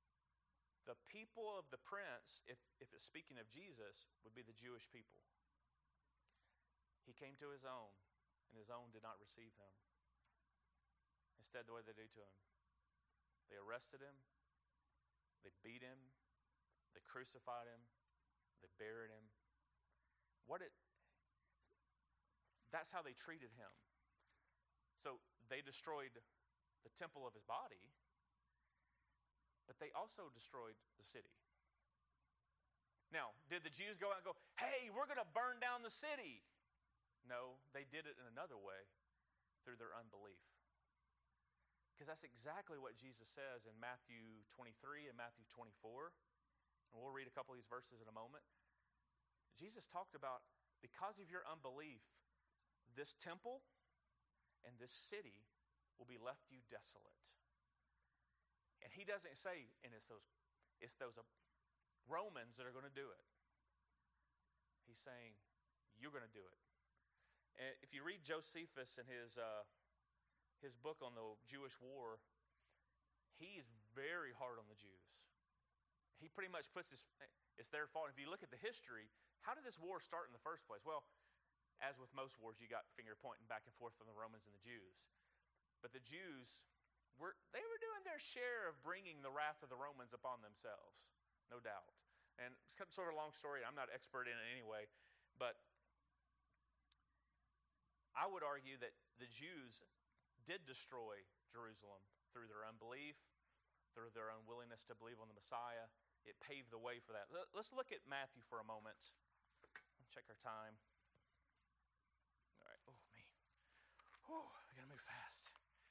The people of the prince, if, if it's speaking of Jesus, would be the Jewish people. He came to his own, and his own did not receive him. Instead, what did they do to him? They arrested him. They beat him. They crucified him. They buried him. What it? That's how they treated him. So they destroyed the temple of his body, but they also destroyed the city. Now, did the Jews go out and go, hey, we're going to burn down the city? No, they did it in another way, through their unbelief. Because that's exactly what Jesus says in Matthew twenty-three and Matthew twenty-four. And we'll read a couple of these verses in a moment. Jesus talked about, because of your unbelief, this temple and this city will be left you desolate. And he doesn't say, and it's those, it's those Romans that are going to do it. He's saying, you're going to do it. And if you read Josephus in his uh, his book on the Jewish war, he's very hard on the Jews. He pretty much puts this, it's their fault. If you look at the history, how did this war start in the first place? Well, as with most wars, you got finger pointing back and forth from the Romans and the Jews. But the Jews, were they were doing their share of bringing the wrath of the Romans upon themselves, no doubt. And it's sort of a long story. I'm not an expert in it anyway, but I would argue that the Jews did destroy Jerusalem through their unbelief, through their unwillingness to believe on the Messiah. It paved the way for that. Let's look at Matthew for a moment. Check our time. All right. Oh, me. Whew, I got to move fast.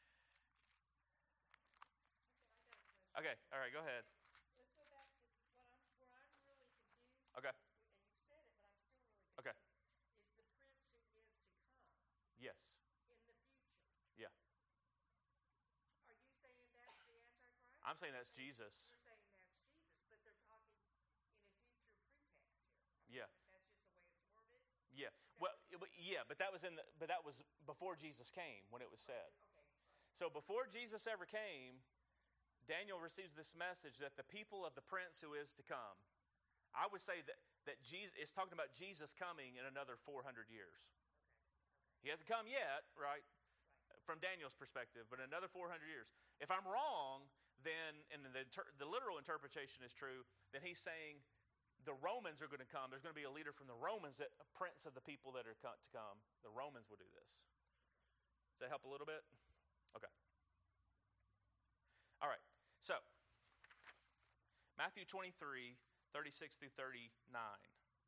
Okay. All right. Go ahead. Let's go back to what I'm, where I'm really confused. Okay. And you've said it, but I'm still really confused. Okay. Is the prince who is to come Yes. in the future? Yeah. Are you saying that's the Antichrist? I'm saying that's Jesus. You're saying that's Jesus, but they're talking in a future pretext here. I mean, Yeah. That's just the way it's worded? Yeah. Well, it, but- yeah, but that was in the, but that was before Jesus came when it was said. Okay. Right. So before Jesus ever came, Daniel receives this message that the people of the prince who is to come. I would say that, that Jesus is talking about Jesus coming in another four hundred years. Okay. He hasn't come yet, right? Right. From Daniel's perspective, but another four hundred years. If I'm wrong, then, and the, inter- the literal interpretation is true, then he's saying the Romans are going to come. There's going to be a leader from the Romans, that, a prince of the people that are co- to come. The Romans will do this. Does that help a little bit? Okay. All right. So, Matthew twenty-three, thirty-six through thirty-nine.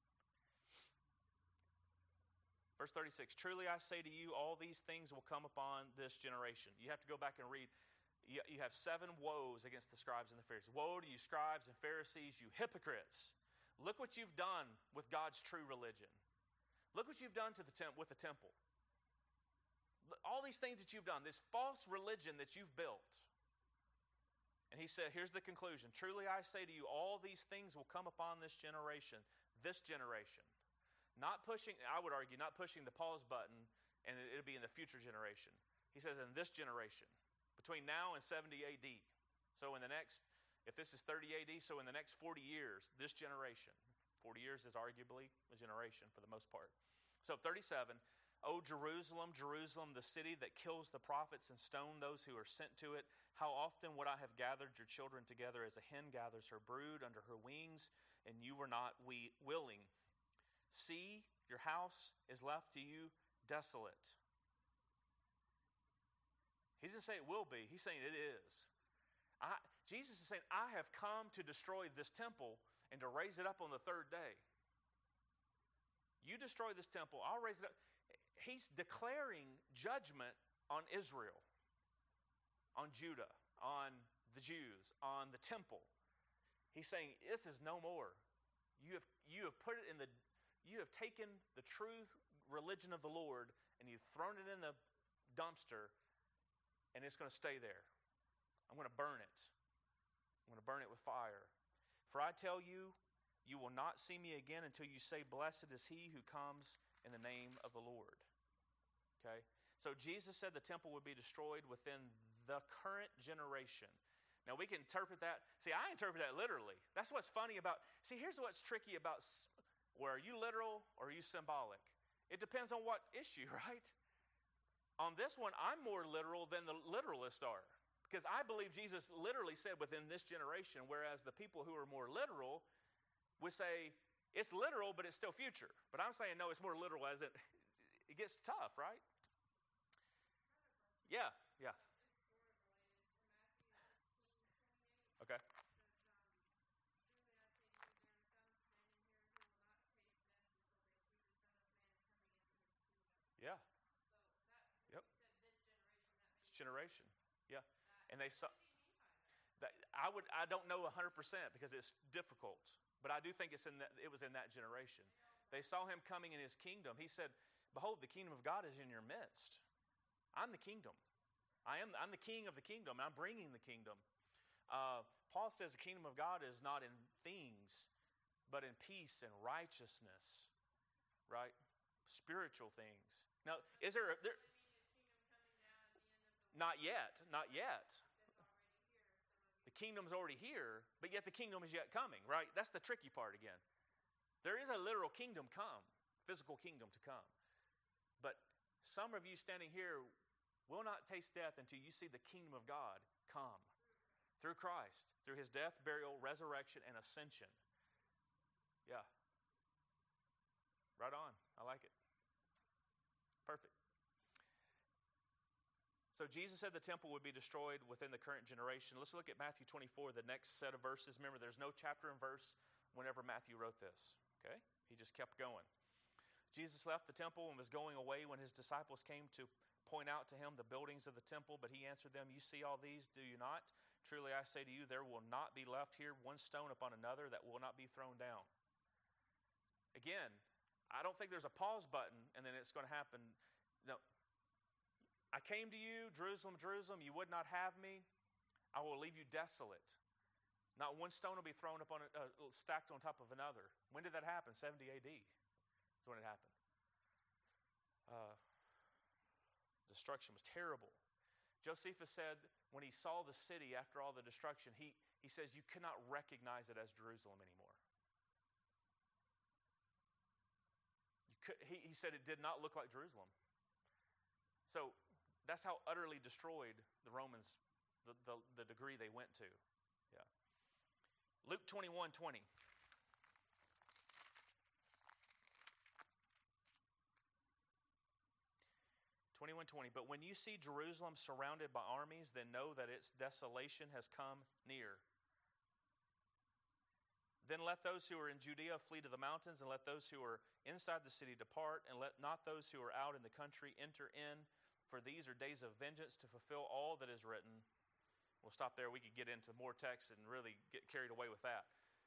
Verse thirty-six, truly I say to you, all these things will come upon this generation. You have to go back and read. You, you have seven woes against the scribes and the Pharisees. Woe to you, scribes and Pharisees, you hypocrites. Look what you've done with God's true religion. Look what you've done to the temp- with the temple. All these things that you've done, this false religion that you've built. And he said, here's the conclusion. Truly I say to you, all these things will come upon this generation. This generation. Not pushing, I would argue, not pushing the pause button, and it'll be in the future generation. He says, in this generation. Between now and seventy A D. So in the next, if this is thirty A D, so in the next forty years, this generation. forty years is arguably a generation for the most part. So thirty-seven, O Jerusalem, Jerusalem, the city that kills the prophets and stone those who are sent to it, how often would I have gathered your children together as a hen gathers her brood under her wings, and you were not we willing. See, your house is left to you desolate. He doesn't say it will be. He's saying it is. I, Jesus is saying, I have come to destroy this temple and to raise it up on the third day. You destroy this temple, I'll raise it up. He's declaring judgment on Israel, on Judah, on the Jews, on the temple. He's saying, this is no more. You have, you have put it in the, you have taken the true religion of the Lord and you've thrown it in the dumpster, and it's going to stay there. I'm going to burn it. I'm going to burn it with fire. For I tell you, you will not see me again until you say, blessed is he who comes in the name of the Lord. Okay? So Jesus said the temple would be destroyed within the current generation. Now we can interpret that. See, I interpret that literally. That's what's funny about, see, here's what's tricky about, where are you literal or are you symbolic? It depends on what issue, right? On this one, I'm more literal than the literalists are. Because I believe Jesus literally said within this generation, whereas the people who are more literal would say, it's literal, but it's still future. But I'm saying, no, it's more literal as it, it gets tough, right? Yeah, yeah. Okay. Yeah. Yep. It's generation. Yeah. And they saw that. I would. I don't know one hundred percent because it's difficult, but I do think it's in that. It was in that generation. They saw him coming in his kingdom. He said, "Behold, the kingdom of God is in your midst. I'm the kingdom. I am. I'm the king of the kingdom. I'm bringing the kingdom." Uh, Paul says the kingdom of God is not in things, but in peace and righteousness, right? Spiritual things. Now, is there, there not yet, not yet. The kingdom's already here, but yet the kingdom is yet coming, right? That's the tricky part again. There is a literal kingdom come, physical kingdom to come. But some of you standing here will not taste death until you see the kingdom of God come through Christ, through his death, burial, resurrection, and ascension. Yeah. Right on. I like it. Perfect. So Jesus said the temple would be destroyed within the current generation. Let's look at Matthew twenty-four, the next set of verses. Remember, there's no chapter and verse whenever Matthew wrote this. Okay? He just kept going. Jesus left the temple and was going away when his disciples came to point out to him the buildings of the temple, but he answered them, "You see all these, do you not? Truly I say to you, there will not be left here one stone upon another that will not be thrown down." Again, I don't think there's a pause button and then it's going to happen. No. I came to you, Jerusalem, Jerusalem, you would not have me. I will leave you desolate. Not one stone will be thrown upon, uh, stacked on top of another. When did that happen? seventy A D. That's when it happened. Uh, destruction was terrible. Josephus said when he saw the city after all the destruction, he, he says you cannot recognize it as Jerusalem anymore. You could, he, he said it did not look like Jerusalem. So that's how utterly destroyed the Romans, the, the, the degree they went to. Yeah. Luke twenty-one twenty. twenty-one twenty. But when you see Jerusalem surrounded by armies, then know that its desolation has come near. Then let those who are in Judea flee to the mountains, and let those who are inside the city depart, and let not those who are out in the country enter in, for these are days of vengeance to fulfill all that is written. We'll stop there. We could get into more text and really get carried away with that.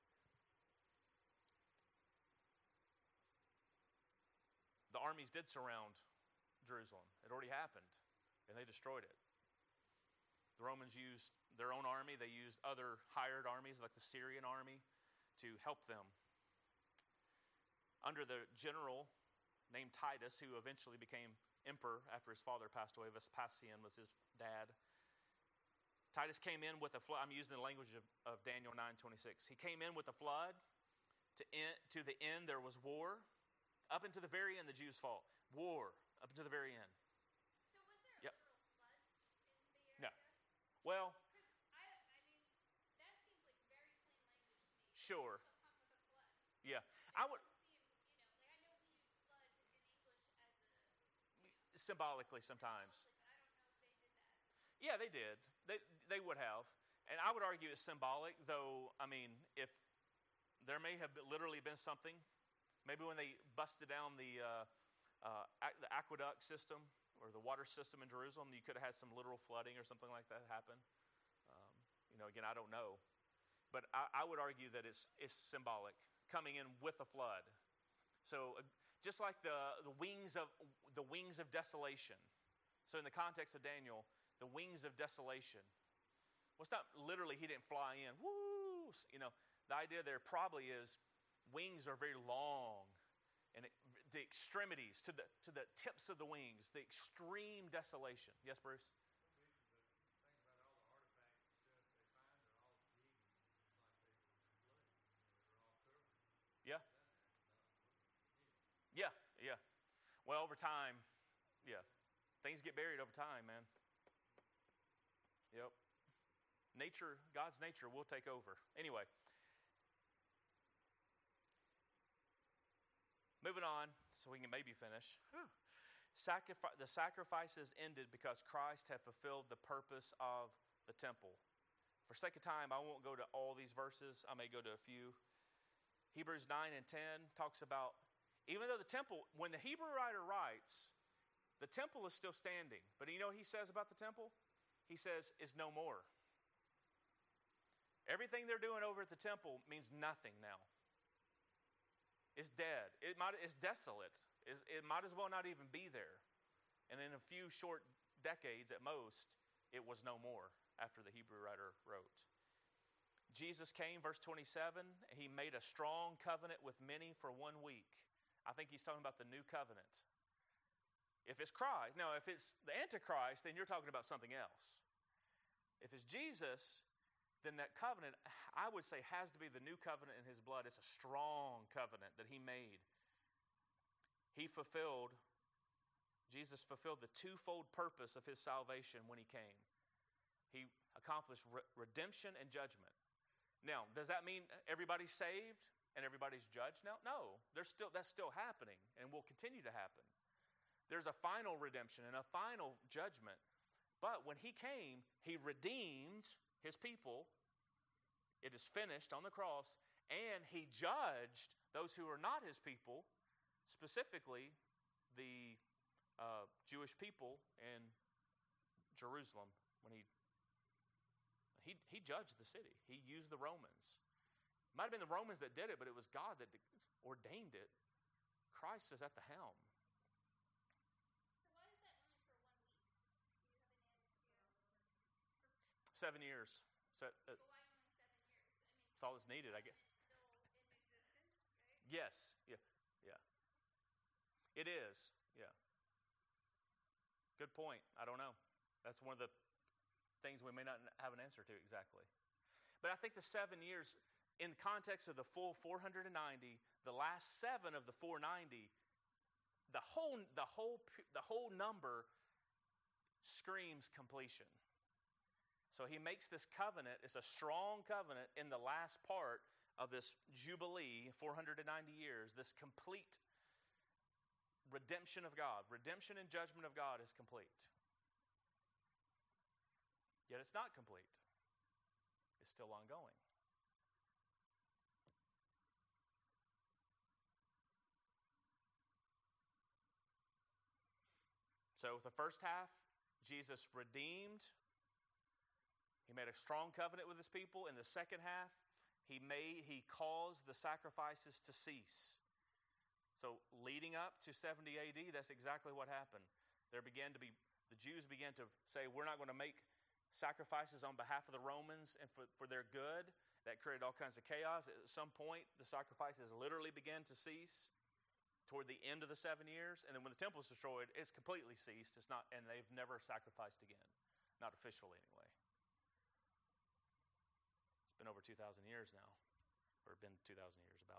The armies did surround Jerusalem. It already happened, and they destroyed it. The Romans used their own army. They used other hired armies like the Syrian army to help them. Under the general named Titus, who eventually became emperor after his father passed away, Vespasian was his dad. Titus came in with a flood. I'm using the language of, of Daniel nine twenty-six. He came in with a flood. To, end, to the end, there was war. Up until the very end, the Jews fought. War. Up until the very end. So was there a Yep. literal flood in the No. area? Well, Because I, I mean, that seems like very plain language to me. Sure. Shall come with a flood. yeah. It I would doesn't seem, you know, like I know we use flood in English as a, you know, symbolically sometimes. symbolically, but I don't know if they did that. Yeah, they did. They they would have, and I would argue it's symbolic. Though I mean, if there may have been, literally been something, maybe when they busted down the uh, uh, ac- the aqueduct system or the water system in Jerusalem, you could have had some literal flooding or something like that happen. Um, you know, again, I don't know, but I, I would argue that it's it's symbolic, coming in with a flood. So uh, just like the the wings of the wings of desolation. So in the context of Daniel, the wings of desolation. Well, it's not literally he didn't fly in. Woo! You know, the idea there probably is wings are very long, and it, the extremities to the to the tips of the wings, the extreme desolation. Yes, Bruce? Yeah. Yeah, yeah. Well, over time, yeah, things get buried over time, man. Yep. Nature, God's nature will take over. Anyway. Moving on, so we can maybe finish. Sacrifice, the sacrifices ended because Christ had fulfilled the purpose of the temple. For sake of time, I won't go to all these verses. I may go to a few. Hebrews nine and ten talks about, even though the temple, when the Hebrew writer writes, the temple is still standing. But you know what he says about the temple? He says, is no more. Everything they're doing over at the temple means nothing now. It's dead. It might, it's desolate. It's, it might as well not even be there. And in a few short decades at most, it was no more after the Hebrew writer wrote. Jesus came, verse twenty-seven, he made a strong covenant with many for one week. I think he's talking about the new covenant. If it's Christ, now if it's the Antichrist, then you're talking about something else. If it's Jesus, then that covenant, I would say, has to be the new covenant in his blood. It's a strong covenant that he made. He fulfilled, Jesus fulfilled the twofold purpose of his salvation when he came. He accomplished re- redemption and judgment. Now, does that mean everybody's saved and everybody's judged now? No, there's still, that's still happening and will continue to happen. There's a final redemption and a final judgment. But when he came, he redeemed his people. It is finished on the cross. And he judged those who are not his people, specifically the uh, Jewish people in Jerusalem. When he, he he judged the city. He used the Romans. It might have been the Romans that did it, but it was God that ordained it. Christ is at the helm. So why is that only for one week? Do you have an idea? Seven years. So, uh, But why only seven years? I mean, that's all that's needed, I guess. it's still in existence, right? Yes. Yeah. Yeah. It is. Yeah. Good point. I don't know. That's one of the things we may not have an answer to exactly. But I think the seven years, in context of the full four hundred ninety, the last seven of the four hundred ninety, the whole, the whole, the whole number screams completion. So he makes this covenant. It's a strong covenant in the last part of this Jubilee, four hundred ninety years, this complete redemption of God. Redemption and judgment of God is complete. Yet it's not complete. It's still ongoing. So the first half, Jesus redeemed. He made a strong covenant with his people. In the second half, he made he caused the sacrifices to cease. So leading up to seventy A D, that's exactly what happened. There began to be, the Jews began to say, we're not going to make sacrifices on behalf of the Romans and for, for their good. That created all kinds of chaos. At some point, the sacrifices literally began to cease toward the end of the seven years. And then when the temple was destroyed, it's completely ceased. It's not, and they've never sacrificed again. Not officially, anyway. It's been over two thousand years now. Or been two thousand years about.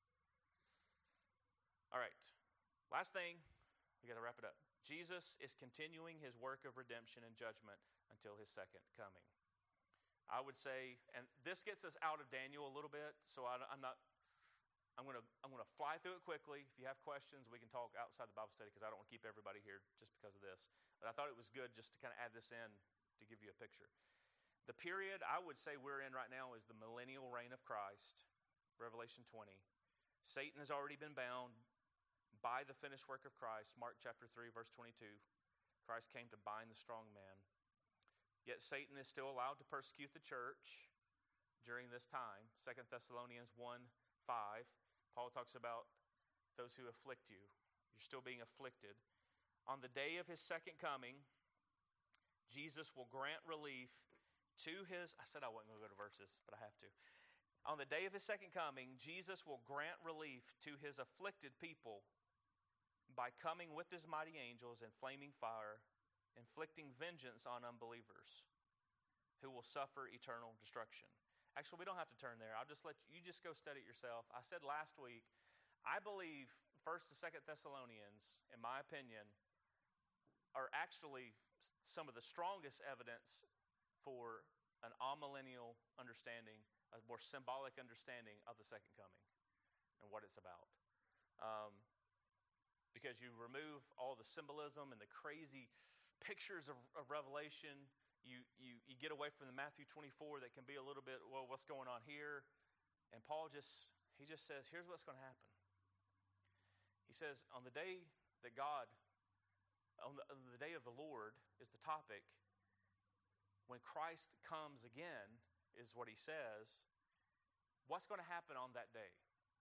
All right. Last thing, we got to wrap it up. Jesus is continuing his work of redemption and judgment until his second coming. I would say, and this gets us out of Daniel a little bit, so I, I'm not, I'm going to I'm going to fly through it quickly. If you have questions, we can talk outside the Bible study because I don't want to keep everybody here just because of this. But I thought it was good just to kind of add this in to give you a picture. The period I would say we're in right now is the millennial reign of Christ, Revelation twenty. Satan has already been bound by the finished work of Christ, Mark chapter three, verse twenty-two. Christ came to bind the strong man. Yet Satan is still allowed to persecute the church during this time. Second Thessalonians one five, Paul talks about those who afflict you. You're still being afflicted. On the day of his second coming, Jesus will grant relief to his, I said I wasn't going to go to verses, but I have to. On the day of his second coming, Jesus will grant relief to his afflicted people by coming with his mighty angels in flaming fire, inflicting vengeance on unbelievers who will suffer eternal destruction. Actually, we don't have to turn there. I'll just let you, you just go study it yourself. I said last week, I believe First and Second Thessalonians, in my opinion, are actually some of the strongest evidence for an amillennial understanding, a more symbolic understanding of the second coming and what it's about. Um, because you remove all the symbolism and the crazy pictures of, of Revelation, you, you, you get away from the Matthew twenty-four that can be a little bit, well, what's going on here? And Paul just, he just says, here's what's going to happen. He says, on the day that God, on the, on the day of the Lord is the topic. When Christ comes again, is what he says, what's going to happen on that day?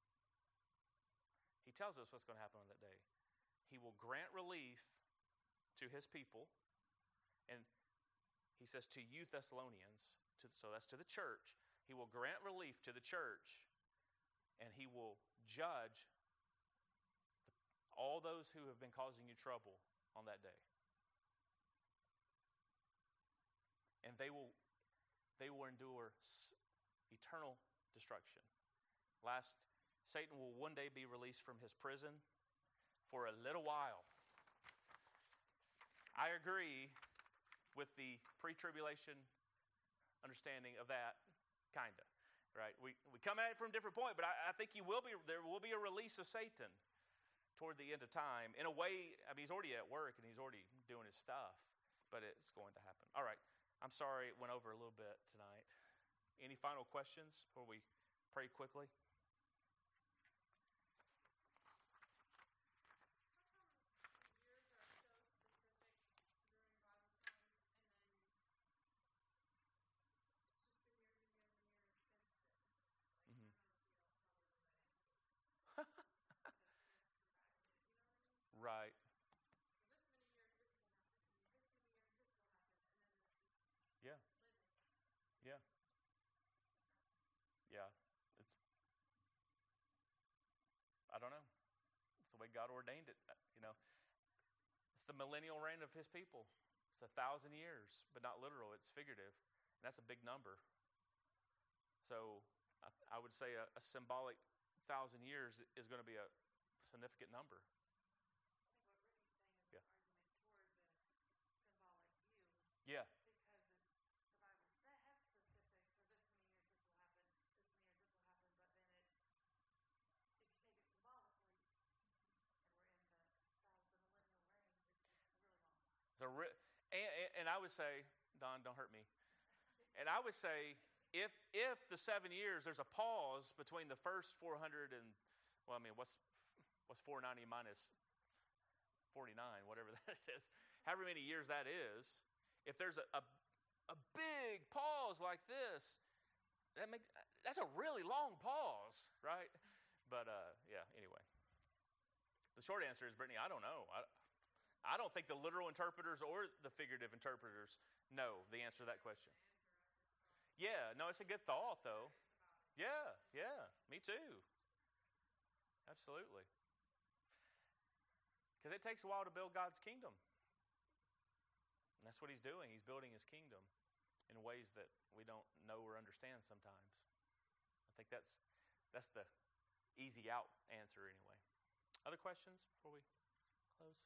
He tells us what's going to happen on that day. He will grant relief to his people, and he says to you Thessalonians, to, so that's to the church, he will grant relief to the church, and he will judge all those who have been causing you trouble on that day. And they will they will endure eternal destruction. Last, Satan will one day be released from his prison for a little while. I agree with the pre-tribulation understanding of that, kind of. Right? We we come at it from a different point, but I, I think you will be there will be a release of Satan toward the end of time. In a way, I mean, he's already at work and he's already doing his stuff, but it's going to happen. All right. I'm sorry it went over a little bit tonight. Any final questions before we pray quickly? Right. Yeah. Yeah. Yeah. It's, I don't know. It's the way God ordained it. You know, it's the millennial reign of his people. It's a thousand years, but not literal. It's figurative. And that's a big number. So I, I would say a, a symbolic thousand years is going to be a significant number. Yeah. Because it's, the Bible has specific, for this many years this will happen, this many years this will happen, but then it, if you take it symbolically, and we're in the, the millennial reign, it's, it's a really long time. So, and, and I would say, Don, don't hurt me. And I would say, if if the seven years, there's a pause between the first four hundred and, well, I mean, what's what's four ninety minus forty-nine, whatever that is, however many years that is. If there's a, a, a big pause like this, that makes that's a really long pause, right? But uh, yeah, anyway. The short answer is, Brittany, I don't know. I, I don't think the literal interpreters or the figurative interpreters know the answer to that question. Yeah, no, it's a good thought, though. Yeah, yeah, me too. Absolutely. Because it takes a while to build God's kingdom. And that's what he's doing. He's building his kingdom in ways that we don't know or understand sometimes. I think that's that's the easy out answer anyway. Other questions before we close?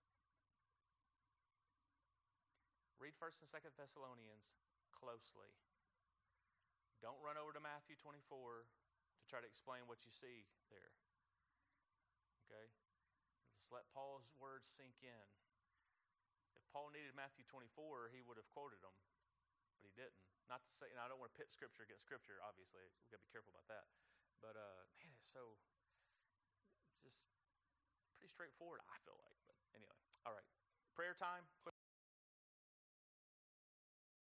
Read First and Second Thessalonians closely. Don't run over to Matthew twenty-four to try to explain what you see there. Okay? Just let Paul's words sink in. If Paul needed Matthew twenty-four, he would have quoted them, but he didn't. Not to say, and I don't want to pit Scripture against Scripture, obviously. We've got to be careful about that. But, uh, man, it's so, just pretty straightforward, I feel like. But anyway, all right. Prayer time.